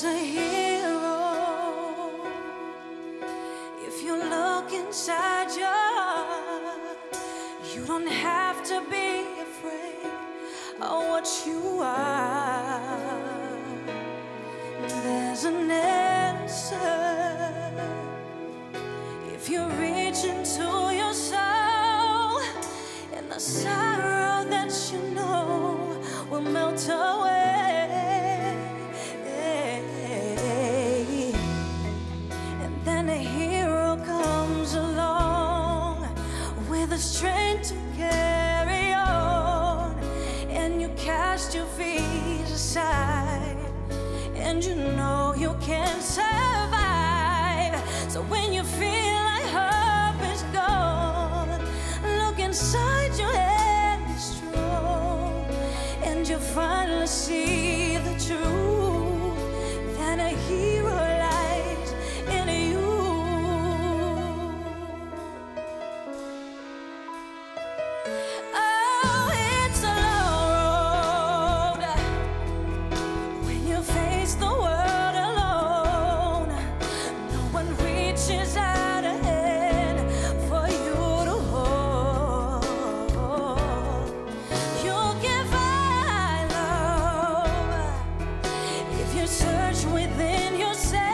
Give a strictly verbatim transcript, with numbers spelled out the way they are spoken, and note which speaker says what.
Speaker 1: There's a hero if you look inside your heart. You don't have to be afraid of what you are. There's an answer if you reach into your soul, and the sorrow that you know will melt away. And then a hero comes along with the strength to carry on, and you cast your fears aside, and you know you can survive. So when you feel like hope is gone, look inside your head, be strong, and you'll finally see the truth that a hero lies in you. Oh, it's a long road when you face the world alone. No one reaches out a hand for you to hold. You can find love if you search within yourself.